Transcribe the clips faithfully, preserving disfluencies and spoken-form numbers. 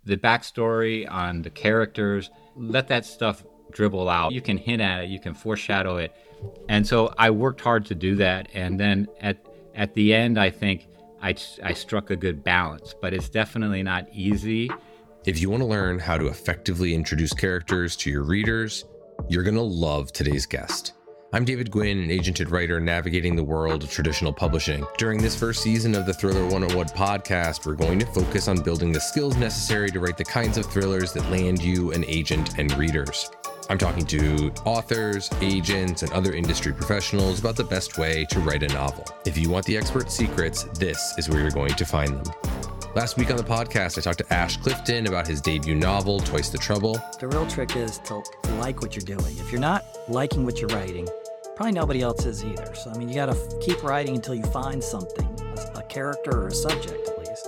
the backstory on the characters, let that stuff dribble out. You can hint at it, you can foreshadow it. And so I worked hard to do that. And then at at the end, I think I, I struck a good balance, but it's definitely not easy. If you want to learn how to effectively introduce characters to your readers, you're going to love today's guest. I'm David Gwynn, an agented writer navigating the world of traditional publishing. During this first season of the Thriller one oh one podcast, we're going to focus on building the skills necessary to write the kinds of thrillers that land you an agent and readers. I'm talking to authors, agents, and other industry professionals about the best way to write a novel. If you want the expert secrets, this is where you're going to find them. Last week on the podcast, I talked to Ash Clifton about his debut novel, Twice the Trouble. The real trick is to like what you're doing. If you're not liking what you're writing, probably nobody else is either. So, I mean, you got to keep writing until you find something, a character or a subject at least,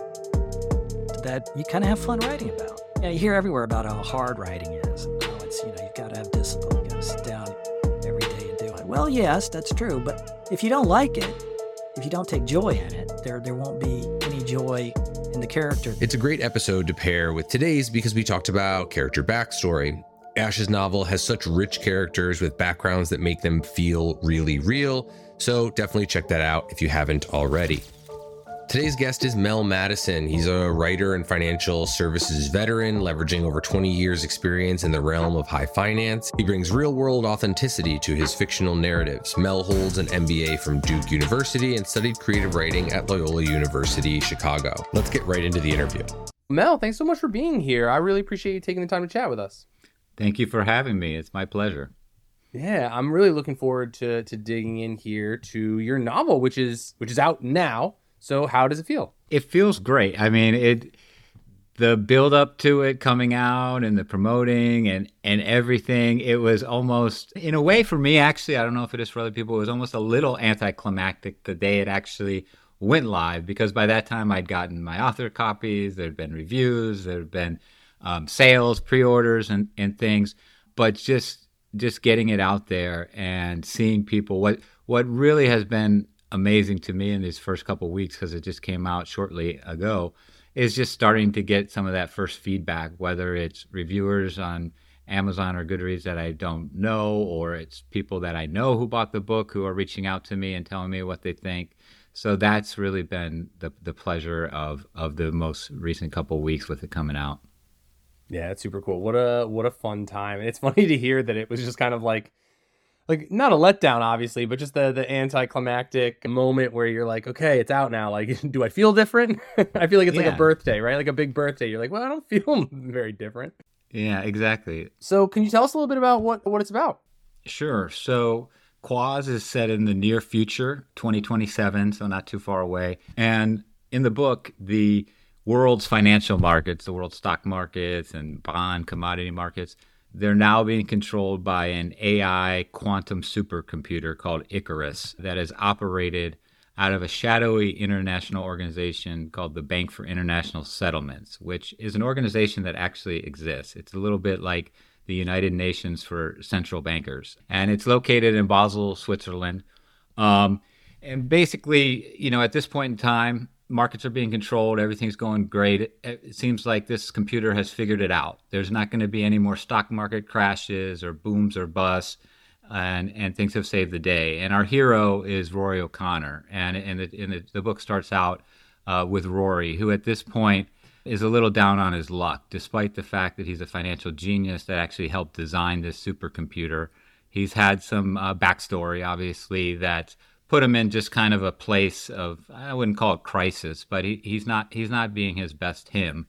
that you kind of have fun writing about. You know, you hear everywhere about how hard writing is. How it's, you know, you've got to have discipline. You've got to sit down every day and do it. Well, yes, that's true. But if you don't like it, if you don't take joy in it, there there won't be any joy in the character. It's a great episode to pair with today's because we talked about character backstory. Ash's novel has such rich characters with backgrounds that make them feel really real, so definitely check that out if you haven't already. Today's guest is Mel Madison. He's a writer and financial services veteran, leveraging over twenty years experience in the realm of high finance. He brings real-world authenticity to his fictional narratives. Mel holds an M B A from Duke University and studied creative writing at Loyola University, Chicago. Let's get right into the interview. Mel, thanks so much for being here. I really appreciate you taking the time to chat with us. Thank you for having me. It's my pleasure. Yeah, I'm really looking forward to to digging in here to your novel, which is which is out now. So how does it feel? It feels great. I mean, it the build up to it coming out and the promoting and, and everything, it was almost, in a way for me, actually, I don't know if it is for other people, it was almost a little anticlimactic the day it actually went live, because by that time I'd gotten my author copies, there'd been reviews, there'd been um, sales, pre-orders and, and things, but just just getting it out there and seeing people, what what really has been amazing to me in these first couple of weeks, because it just came out shortly ago, is just starting to get some of that first feedback, whether it's reviewers on Amazon or Goodreads that I don't know, or it's people that I know who bought the book who are reaching out to me and telling me what they think. So that's really been the the pleasure of of the most recent couple of weeks with it coming out. Yeah, it's super cool. What a what a fun time. It's funny to hear that it was just kind of like Like, not a letdown, obviously, but just the the anticlimactic moment where you're like, okay, it's out now. Like, do I feel different? I feel like it's yeah. like a birthday, right? Like a big birthday. You're like, well, I don't feel very different. Yeah, exactly. So can you tell us a little bit about what, what it's about? Sure. So Quaz is set in the near future, twenty twenty-seven, so not too far away. And in the book, the world's financial markets, the world's stock markets and bond commodity markets, they're now being controlled by an A I quantum supercomputer called Icarus that is operated out of a shadowy international organization called the Bank for International Settlements, which is an organization that actually exists. It's a little bit like the United Nations for central bankers. And it's located in Basel, Switzerland. Um, and basically, you know, at this point in time, markets are being controlled. Everything's going great. It seems like this computer has figured it out. There's not going to be any more stock market crashes or booms or busts, and, and things have saved the day. And our hero is Rory O'Connor. And, and, the, and the, the book starts out uh, with Rory, who at this point is a little down on his luck, despite the fact that he's a financial genius that actually helped design this supercomputer. He's had some uh, backstory, obviously, that put him in just kind of a place of, I wouldn't call it crisis, but he, he's not he's not being his best him.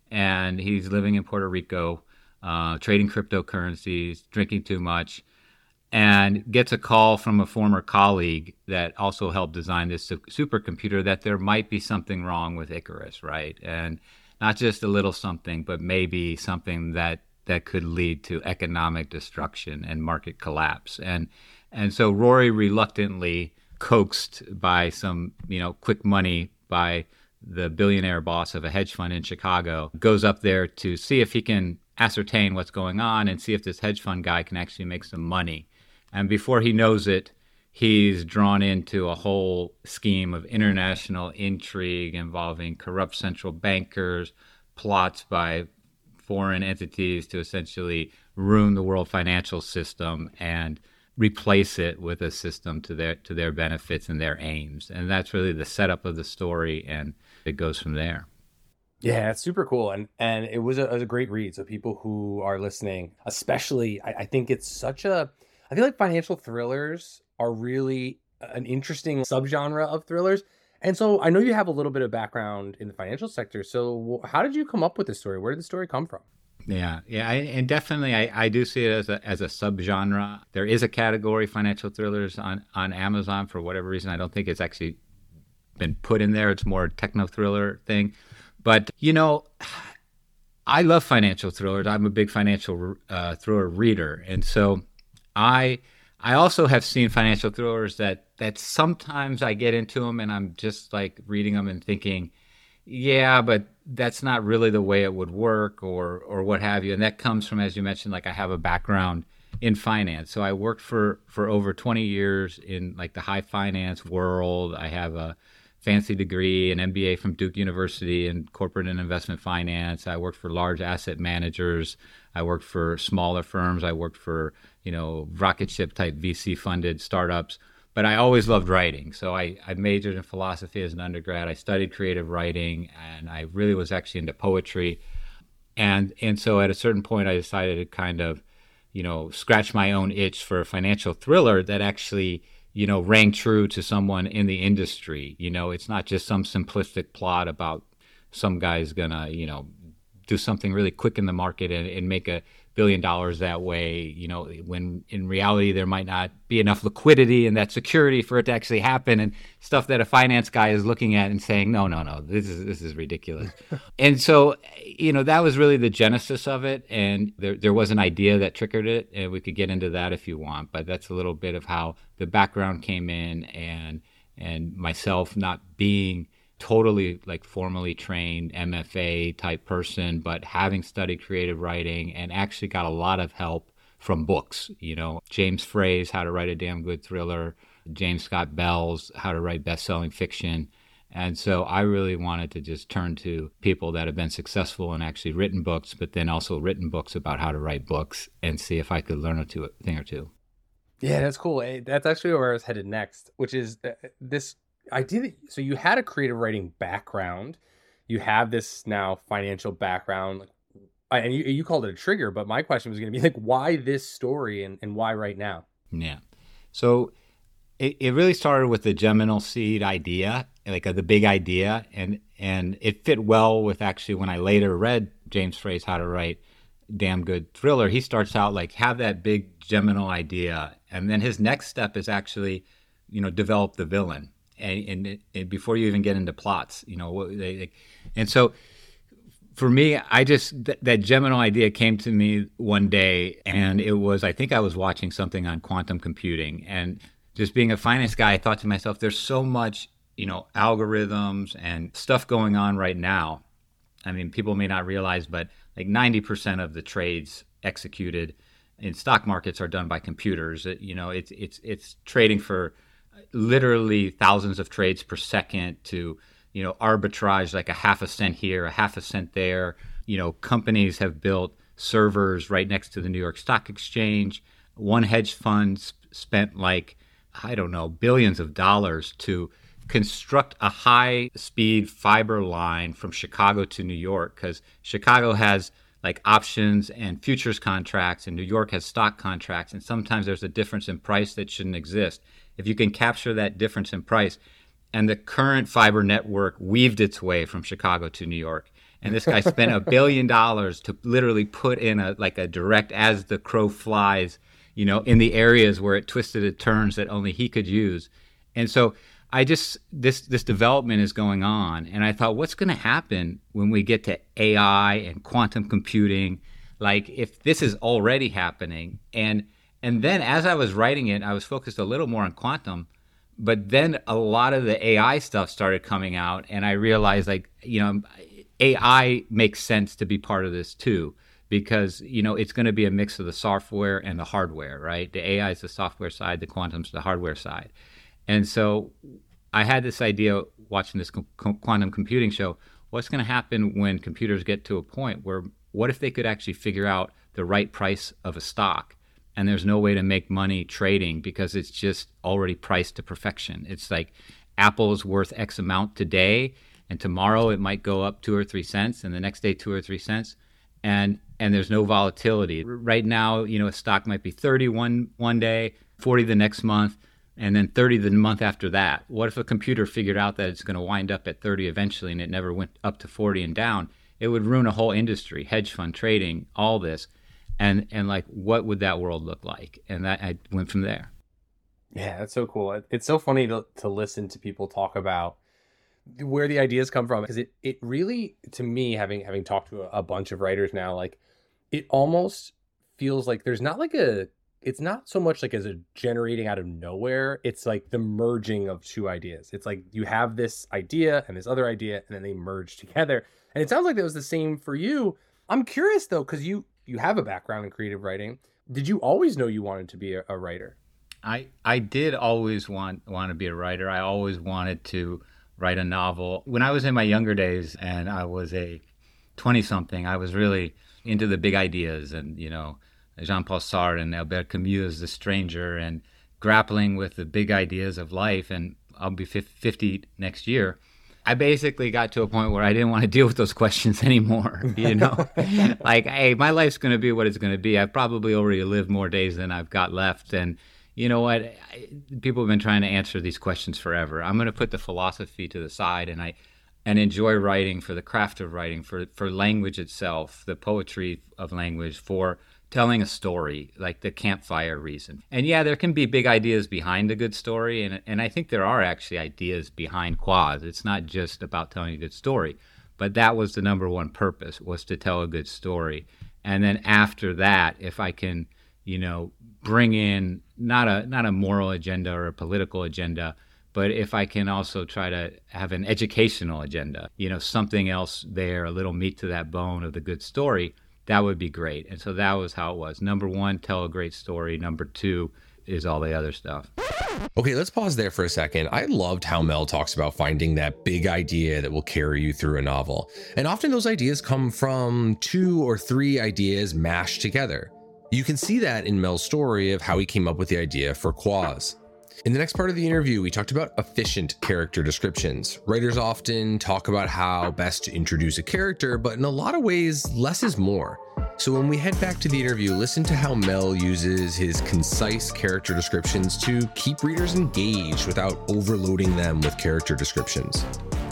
And he's living in Puerto Rico, uh, trading cryptocurrencies, drinking too much, and gets a call from a former colleague that also helped design this su- supercomputer that there might be something wrong with Icarus, right? And not just a little something, but maybe something that, that could lead to economic destruction and market collapse. And and so Rory reluctantly, coaxed by some, you know, quick money by the billionaire boss of a hedge fund in Chicago, goes up there to see if he can ascertain what's going on and see if this hedge fund guy can actually make some money. And before he knows it, he's drawn into a whole scheme of international intrigue involving corrupt central bankers, plots by foreign entities to essentially ruin the world financial system and replace it with a system to their to their benefits and their aims. And that's really the setup of the story, and it goes from there. Yeah, it's super cool. And and it was a, it was a great read. So people who are listening, especially, I, I think it's such a, I feel like financial thrillers are really an interesting subgenre of thrillers. And so I know you have a little bit of background in the financial sector. So how did you come up with this story? Where did the story come from? Yeah, yeah, I, and definitely I, I do see it as a as a subgenre. There is a category, financial thrillers, on, on Amazon. For whatever reason, I don't think it's actually been put in there. It's more a techno thriller thing. But, you know, I love financial thrillers. I'm a big financial uh, thriller reader. And so I I also have seen financial thrillers that, that sometimes I get into them and I'm just like reading them and thinking, yeah, but that's not really the way it would work, or or what have you. And that comes from, as you mentioned, like I have a background in finance. So I worked for, for over twenty years in like the high finance world. I have a fancy degree, an M B A from Duke University in corporate and investment finance. I worked for large asset managers. I worked for smaller firms. I worked for, you know, rocket ship type V C funded startups. But I always loved writing. So I, I majored in philosophy as an undergrad. I studied creative writing, and I really was actually into poetry. And and so at a certain point, I decided to kind of, you know, scratch my own itch for a financial thriller that actually, you know, rang true to someone in the industry. You know, it's not just some simplistic plot about some guy's gonna, you know, do something really quick in the market and, and make a billion dollars that way, you know, when in reality there might not be enough liquidity and that security for it to actually happen, and stuff that a finance guy is looking at and saying, no, no, no, this is this is ridiculous. And so, you know, that was really the genesis of it. And there there was an idea that triggered it, and we could get into that if you want, but that's a little bit of how the background came in, and and myself not being totally like formally trained M F A type person, but having studied creative writing and actually got a lot of help from books. You know, James Frey's How to Write a Damn Good Thriller, James Scott Bell's How to Write Best-Selling Fiction. And so I really wanted to just turn to people that have been successful and actually written books, but then also written books about how to write books, and see if I could learn a two, a thing or two. Yeah, that's cool. That's actually where I was headed next, which is this idea that, so you had a creative writing background, you have this now financial background, and you, you called it a trigger, but my question was going to be like, why this story, and, and why right now? Yeah. So it, it really started with the Geminal Seed idea, like uh, the big idea, and, and it fit well with actually when I later read James Frey's How to Write Damn Good Thriller. He starts out like, have that big Geminal idea, and then his next step is actually, you know, develop the villain. And, and, and before you even get into plots, you know, they, they, and so for me, I just, th- that Geminal idea came to me one day, and it was, I think I was watching something on quantum computing, and just being a finance guy, I thought to myself, there's so much, you know, algorithms and stuff going on right now. I mean, people may not realize, but like ninety percent of the trades executed in stock markets are done by computers. It, you know, it's, it's, it's trading for literally thousands of trades per second to, you know, arbitrage like a half a cent here, a half a cent there. You know, companies have built servers right next to the New York Stock Exchange. One hedge fund sp- spent like, I don't know, billions of dollars to construct a high-speed fiber line from Chicago to New York, because Chicago has like options and futures contracts, and New York has stock contracts, and sometimes there's a difference in price that shouldn't exist. If you can capture that difference in price, and the current fiber network weaved its way from Chicago to New York, and this guy spent a billion dollars to literally put in a like a direct as the crow flies, you know, in the areas where it twisted and turns that only he could use. And so I just, this this development is going on, and I thought, what's going to happen when we get to A I and quantum computing? Like, if this is already happening, and and then as I was writing it, I was focused a little more on quantum, but then a lot of the A I stuff started coming out, and I realized, like, you know, A I makes sense to be part of this too, because, you know, it's going to be a mix of the software and the hardware, right? The A I is the software side, the quantum's the hardware side. And so I had this idea watching this co- quantum computing show, what's going to happen when computers get to a point where what if they could actually figure out the right price of a stock, and there's no way to make money trading because it's just already priced to perfection? It's like Apple is worth X amount today, and tomorrow it might go up two or three cents, and the next day two or three cents, and and there's no volatility. Right now, you know, a stock might be thirty one one day, forty the next month, and then thirty the month after that. What if a computer figured out that it's going to wind up at thirty eventually, and it never went up to forty and down? It would ruin a whole industry, hedge fund trading, all this. And and like, what would that world look like? And that I went from there. Yeah, that's so cool. It's so funny to to listen to people talk about where the ideas come from, because it it really, to me, having having talked to a, a bunch of writers now, like, it almost feels like there's not like a, it's not so much like as a generating out of nowhere. It's like the merging of two ideas. It's like you have this idea and this other idea, and then they merge together. And it sounds like that was the same for you. I'm curious though, because you you have a background in creative writing. Did you always know you wanted to be a, a writer? I I did always want want to be a writer. I always wanted to write a novel. When I was in my younger days and I was a twenty-something, I was really into the big ideas, and, you know, Jean-Paul Sartre and Albert Camus' The Stranger, and grappling with the big ideas of life. And I'll be fifty next year. I basically got to a point where I didn't want to deal with those questions anymore, you know? Like, hey, my life's going to be what it's going to be. I've probably already lived more days than I've got left. And you know what? I, people have been trying to answer these questions forever. I'm going to put the philosophy to the side, and I and enjoy writing for the craft of writing, for, for language itself, the poetry of language, for telling a story, like the campfire reason. And yeah, there can be big ideas behind a good story, and and I think there are actually ideas behind Quoz. It's not just about telling a good story, but that was the number one purpose, was to tell a good story. And then after that, if I can, you know, bring in not a not a moral agenda or a political agenda, but if I can also try to have an educational agenda, you know, something else there, a little meat to that bone of the good story, that would be great. And so that was how it was. Number one, tell a great story. Number two is all the other stuff. Okay, let's pause there for a second. I loved how Mel talks about finding that big idea that will carry you through a novel. And often those ideas come from two or three ideas mashed together. You can see that in Mel's story of how he came up with the idea for Quoz. In the next part of the interview, we talked about efficient character descriptions. Writers often talk about how best to introduce a character, but in a lot of ways, less is more. So when we head back to the interview, listen to how Mel uses his concise character descriptions to keep readers engaged without overloading them with character descriptions.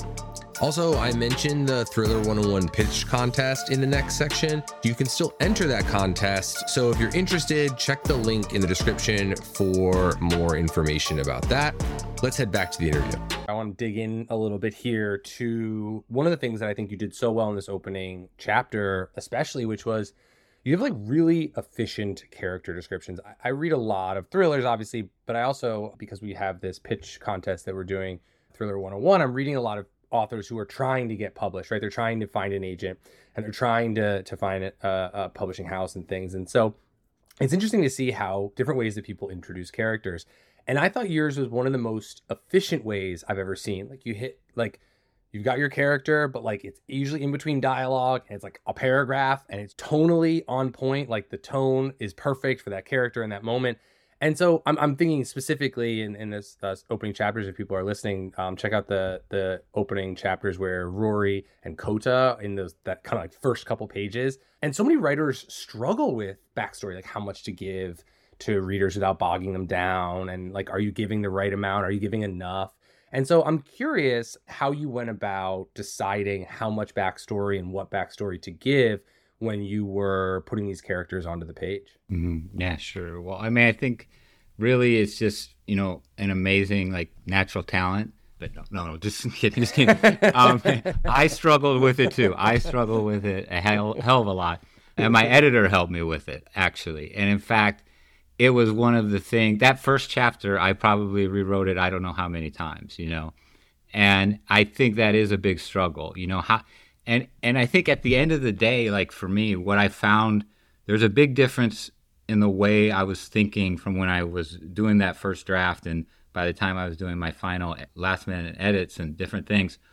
Also, I mentioned the Thriller one oh one pitch contest in the next section. You can still enter that contest, so if you're interested, check the link in the description for more information about that. Let's head back to the interview. I want to dig in a little bit here to one of the things that I think you did so well in this opening chapter, especially, which was you have like really efficient character descriptions. I, I read a lot of thrillers, obviously, but I also, because we have this pitch contest that we're doing, Thriller one oh one, I'm reading a lot of authors who are trying to get published, right? They're trying to find an agent, and they're trying to to find a, a publishing house and things. And so it's interesting to see how different ways that people introduce characters. And I thought yours was one of the most efficient ways I've ever seen. Like you hit, like you've got your character, but like it's usually in between dialogue, and it's like a paragraph, and it's tonally on point. Like the tone is perfect for that character in that moment. And so I'm I'm thinking specifically in, in this uh, opening chapters, if people are listening, um, check out the the opening chapters where Rory and Kota in those that kind of like first couple pages. And so many writers struggle with backstory, like how much to give to readers without bogging them down. And like, are you giving the right amount? Are you giving enough? And so I'm curious how you went about deciding how much backstory and what backstory to give when you were putting these characters onto the page. Mm-hmm. Yeah, sure. Well, I mean, I think really it's just, you know, an amazing, like, natural talent. But no, no, no, just kidding, just kidding. um, I struggled with it, too. I struggled with it a hell, hell of a lot. And my editor helped me with it, actually. And in fact, it was one of the things, that first chapter, I probably rewrote it I don't know how many times, you know. And I think that is a big struggle, you know, how... And and I think at the end of the day, like for me, what I found, there's a big difference in the way I was thinking from when I was doing that first draft and by the time I was doing my final last minute edits and different things.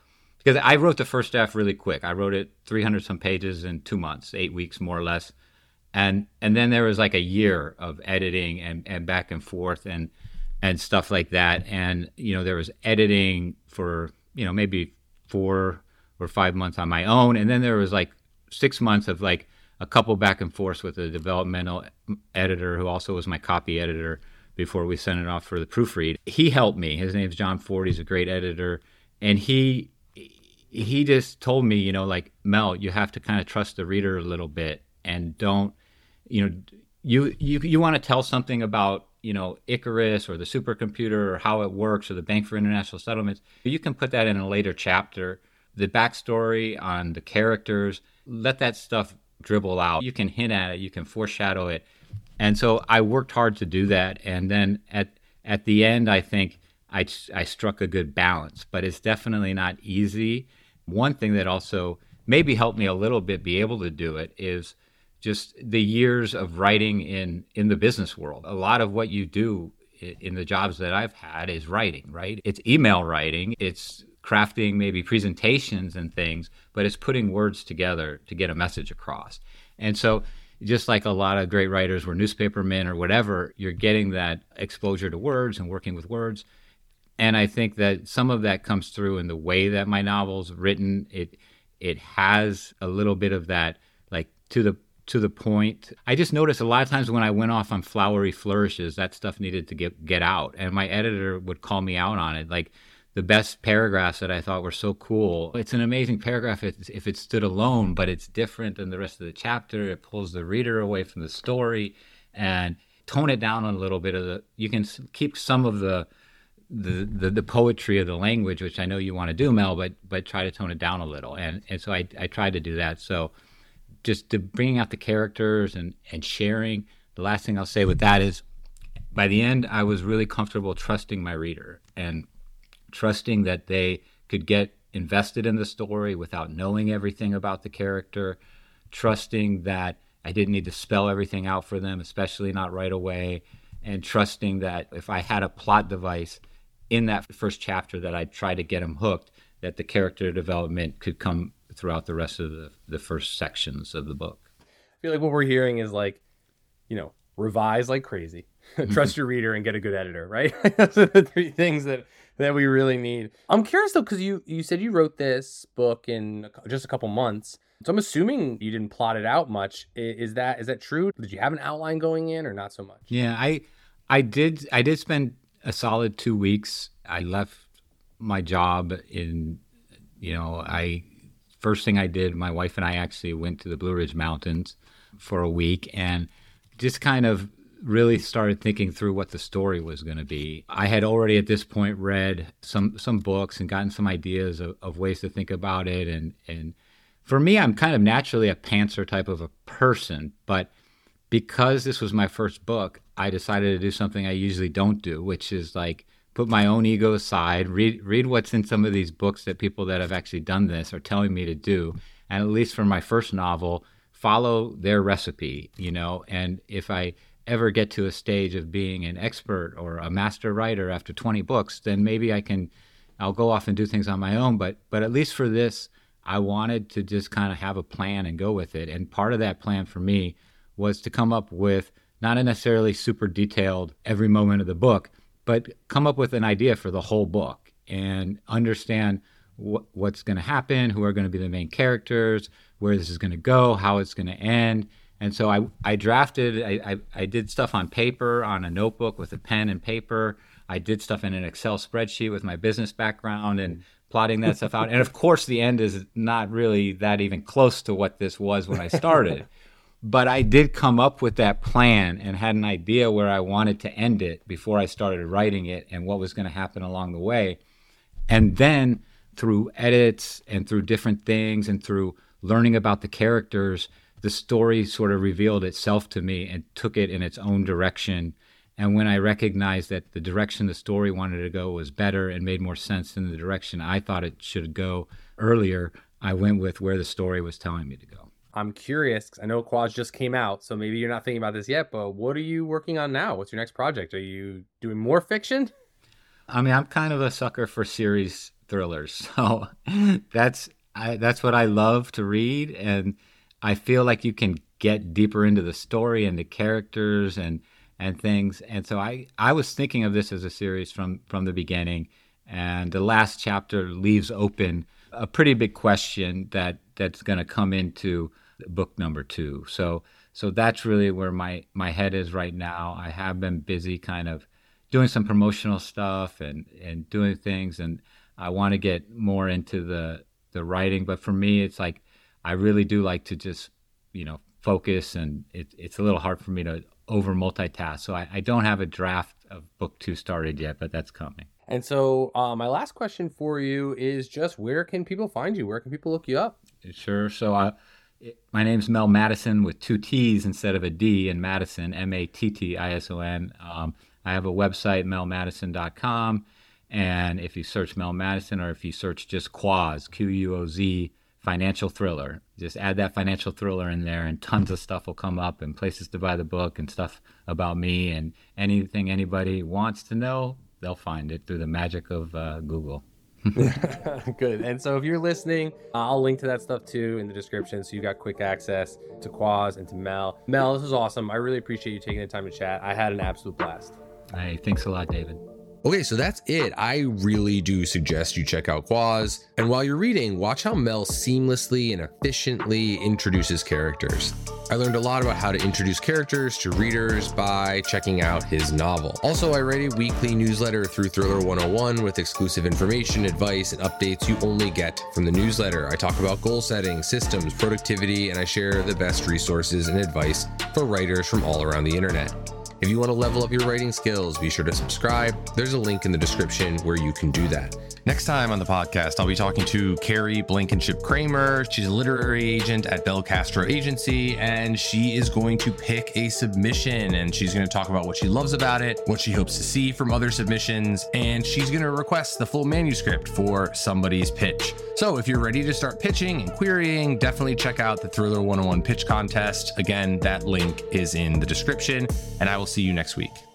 Because I wrote the first draft really quick. I wrote it three hundred some pages in two months, eight weeks more or less. And and then there was like a year of editing and, and back and forth and and stuff like that. And, you know, there was editing for, you know, maybe four or five months on my own. And then there was like six months of like a couple back and forths with a developmental editor who also was my copy editor before we sent it off for the proofread. He helped me. His name's John Ford. He's a great editor. And he he just told me, you know, like, Mel, you have to kind of trust the reader a little bit and don't, you know, you you you want to tell something about, you know, Icarus or the supercomputer or how it works or the Bank for International Settlements. You can put that in a later chapter. The backstory on the characters, let that stuff dribble out. You can hint at it. You can foreshadow it. And so I worked hard to do that. And then at at the end, I think I, I struck a good balance. But it's definitely not easy. One thing that also maybe helped me a little bit be able to do it is just the years of writing in, in the business world. A lot of what you do in the jobs that I've had is writing, right? It's email writing. It's crafting maybe presentations and things, but it's putting words together to get a message across. And so just like a lot of great writers were newspapermen or whatever, you're getting that exposure to words and working with words. And I think that some of that comes through in the way that my novel's written. It it has a little bit of that, like, to the to the point. I just noticed a lot of times when I went off on flowery flourishes, that stuff needed to get get out. And my editor would call me out on it. Like, the best paragraphs that I thought were so cool. It's an amazing paragraph if, if it stood alone, but it's different than the rest of the chapter. It pulls the reader away from the story and tone it down a little bit of the, you can keep some of the, the, the, the poetry of the language, which I know you want to do, Mel, but, but try to tone it down a little. And, and so I, I tried to do that. So just to bringing out the characters and, and sharing, the last thing I'll say with that is by the end, I was really comfortable trusting my reader and trusting that they could get invested in the story without knowing everything about the character, trusting that I didn't need to spell everything out for them, especially not right away, and trusting that if I had a plot device in that first chapter that I'd try to get them hooked, that the character development could come throughout the rest of the, the first sections of the book. I feel like what we're hearing is like, you know, revise like crazy, trust your reader, and get a good editor, right? Those are the three things that that we really need. I'm curious though, because you you said you wrote this book in just a couple months, so I'm assuming you didn't plot it out much. Is that is that true? Did you have an outline going in, or not so much? Yeah, I I did I did spend a solid two weeks. I left my job in, you know, I first thing I did, my wife and I actually went to the Blue Ridge Mountains for a week and just kind of really started thinking through what the story was going to be. I had already at this point read some some books and gotten some ideas of, of ways to think about it. And, and for me, I'm kind of naturally a pantser type of a person. But because this was my first book, I decided to do something I usually don't do, which is like put my own ego aside, read read what's in some of these books that people that have actually done this are telling me to do. And at least for my first novel, follow their recipe, you know. And if I ever get to a stage of being an expert or a master writer after twenty books, then maybe I can, I'll go off and do things on my own. But but at least for this, I wanted to just kind of have a plan and go with it. And part of that plan for me was to come up with not a necessarily super detailed every moment of the book, but come up with an idea for the whole book and understand wh- what's going to happen, who are going to be the main characters, where this is going to go, how it's going to end. And so I, I drafted, I, I, I did stuff on paper, on a notebook with a pen and paper. I did stuff in an Excel spreadsheet with my business background and plotting that stuff out. And of course, the end is not really that even close to what this was when I started. But I did come up with that plan and had an idea where I wanted to end it before I started writing it and what was going to happen along the way. And then through edits and through different things and through learning about the characters, the story sort of revealed itself to me and took it in its own direction. And when I recognized that the direction the story wanted to go was better and made more sense than the direction I thought it should go earlier, I went with where the story was telling me to go. I'm curious, because I know Quaz just came out, so maybe you're not thinking about this yet, but what are you working on now? What's your next project? Are you doing more fiction? I mean, I'm kind of a sucker for series thrillers. So that's I, that's what I love to read, and I feel like you can get deeper into the story and the characters and and things. And so I, I was thinking of this as a series from, from the beginning, and the last chapter leaves open a pretty big question that, that's going to come into book number two. So so that's really where my, my head is right now. I have been busy kind of doing some promotional stuff and, and doing things, and I want to get more into the, the writing. But for me, it's like I really do like to just, you know, focus, and it, it's a little hard for me to over multitask. So I, I don't have a draft of book two started yet, but that's coming. And so uh, my last question for you is just, where can people find you? Where can people look you up? Sure. So uh, it, my name's Mel Mattison with two T's instead of a D in Mattison, M A T T I S O N. Um, I have a website, mel mattison dot com. And if you search Mel Mattison, or if you search just Quoz, Q U O Z, financial thriller, just add that financial thriller in there, and tons of stuff will come up, and places to buy the book, and stuff about me, and anything anybody wants to know, they'll find it through the magic of uh, Google. Good. And so if you're listening, uh, I'll link to that stuff too in the description, so you got quick access to Quoz and to Mel. Mel, this was awesome. I really appreciate you taking the time to chat. I had an absolute blast. Hey, thanks a lot, David. Okay, so that's it. I really do suggest you check out Quoz. And while you're reading, watch how Mel seamlessly and efficiently introduces characters. I learned a lot about how to introduce characters to readers by checking out his novel. Also, I write a weekly newsletter through Thriller one oh one with exclusive information, advice, and updates you only get from the newsletter. I talk about goal setting, systems, productivity, and I share the best resources and advice for writers from all around the internet. If you want to level up your writing skills, be sure to subscribe. There's a link in the description where you can do that. Next time on the podcast, I'll be talking to Carrie Blankenship Kramer. She's a literary agent at Bel Castro Agency, and she is going to pick a submission, and she's going to talk about what she loves about it, what she hopes to see from other submissions, and she's going to request the full manuscript for somebody's pitch. So if you're ready to start pitching and querying, definitely check out the Thriller one oh one Pitch Contest. Again, that link is in the description, and I will see you next week.